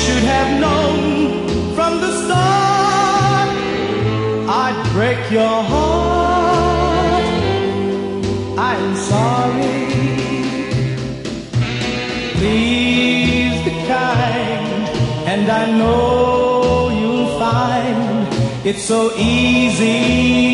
should have known from the start I'd break your heart. I'm sorry. Please be kind, and I know you'll find it's so easy